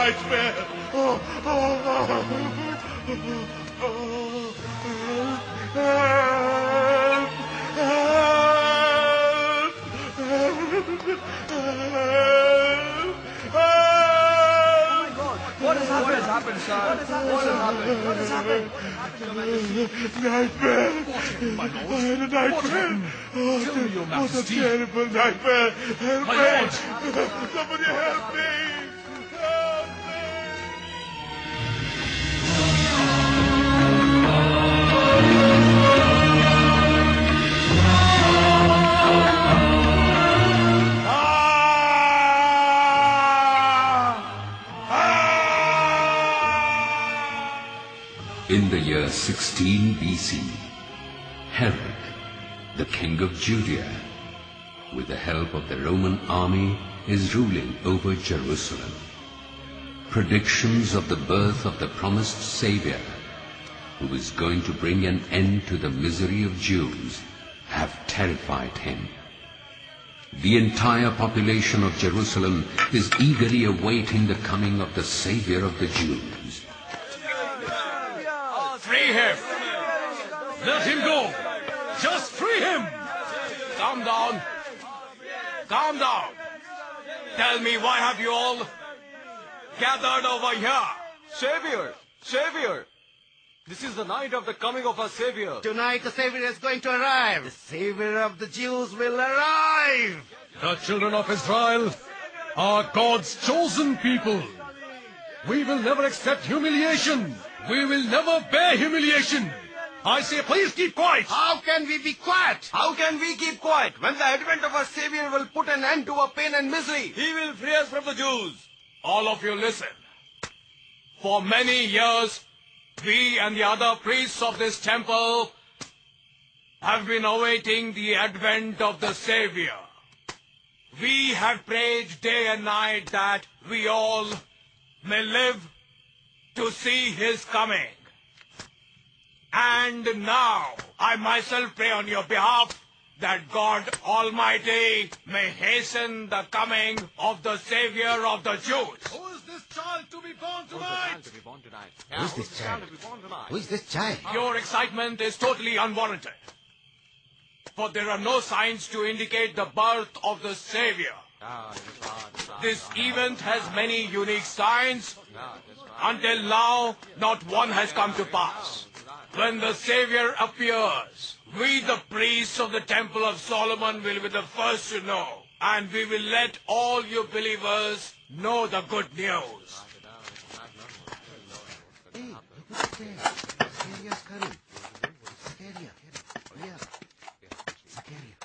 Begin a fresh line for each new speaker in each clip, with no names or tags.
nightmare.
What has happened, sir? What has happened?
Nightmare.
My lord?
I had a nightmare.
Tell me, your
What a
majesty.
terrible nightmare. Help
My
me.
lord.
Somebody help me. Help me.
In the year 16 BC, Herod, the king of Judea, with the help of the Roman army, is ruling over Jerusalem. Predictions of the birth of the promised Savior, who is going to bring an end to the misery of Jews, have terrified him. The entire population of Jerusalem is eagerly awaiting the coming of the Savior of the Jews.
Free him! Let him go! Just free him!
Calm down. Calm down. Tell me, why have you all gathered over here?
Savior! This is the night of the coming of our Savior.
Tonight the Savior is going to arrive. The Savior of the Jews will arrive.
The children of Israel are God's chosen people. We will never accept humiliation. We will never bear humiliation. I say, please keep quiet.
How can we be quiet?
How can we keep quiet when the advent of our Savior will put an end to our pain and misery?
He will free us from the Jews. All of you listen. For many years, we and the other priests of this temple have been awaiting the advent of the Savior. We have prayed day and night that we all may live to see his coming. And now, I myself pray on your behalf that God Almighty may hasten the coming of the Savior of the Jews.
Who is this child to be born tonight?
Who is this child? Who is this child?
Your excitement is totally unwarranted. For there are no signs to indicate the birth of the Savior. This event has many unique signs. Until now, not one has come to pass. When the Savior appears, we, the priests of the Temple of Solomon, will be the first to know. And we will let all you believers know the good news.
Hey, look who's there. Zacharias coming. Zachariah. Yeah. Zachariah.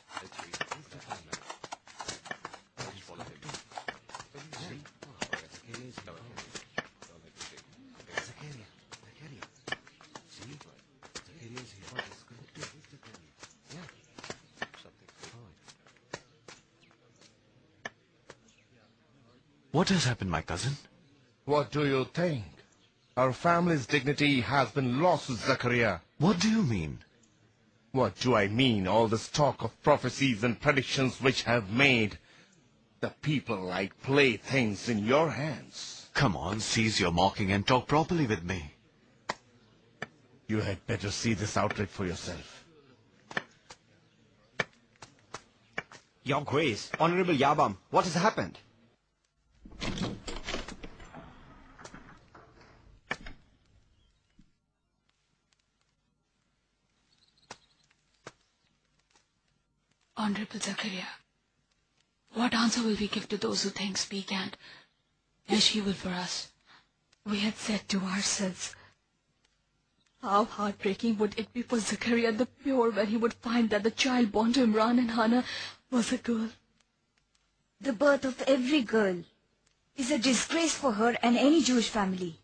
What has happened, my cousin?
What do you think? Our family's dignity has been lost, Zachariah.
What do you mean?
What do I mean? All this talk of prophecies and predictions which have made the people like playthings in your hands.
Come on, cease your mocking and talk properly with me.
You had better see this outright for yourself.
Your Grace, Honorable Yabam, what has happened?
Honorable Zachariah, what answer will we give to those who think, speak, and wish evil for us? We had said to ourselves, how heartbreaking would it be for Zachariah the pure when he would find that the child born to Imran and Hannah was a girl.
The birth of every girl is a disgrace for her and any Jewish family.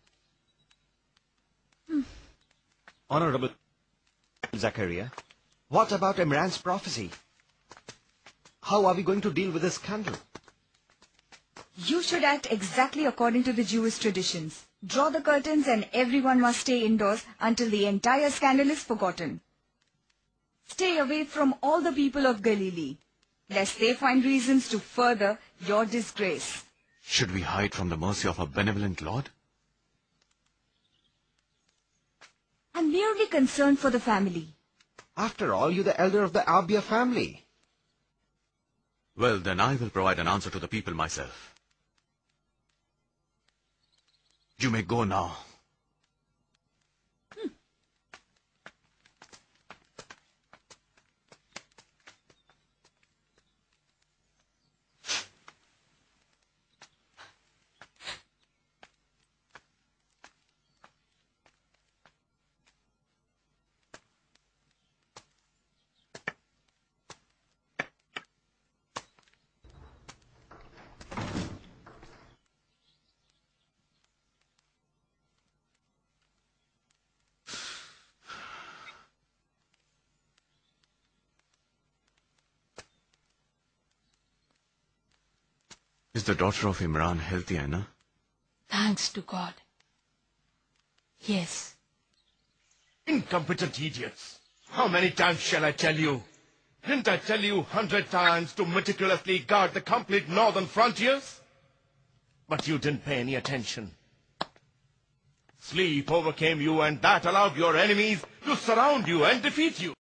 Honorable Zachariah, what about Imran's prophecy? How are we going to deal with this scandal?
You should act exactly according to the Jewish traditions. Draw the curtains and everyone must stay indoors until the entire scandal is forgotten. Stay away from all the people of Galilee, lest they find reasons to further your disgrace.
Should we hide from the mercy of a benevolent Lord?
I'm merely concerned for the family.
After all, you're the elder of the Abia family.
Well, then I will provide an answer to the people myself. You may go now. Is the daughter of Imran healthy, Anna?
Thanks to God. Yes.
Incompetent idiots. How many times shall I tell you? Didn't I tell you 100 times to meticulously guard the complete northern frontiers? But you didn't pay any attention. Sleep overcame you, and that allowed your enemies to surround you and defeat you.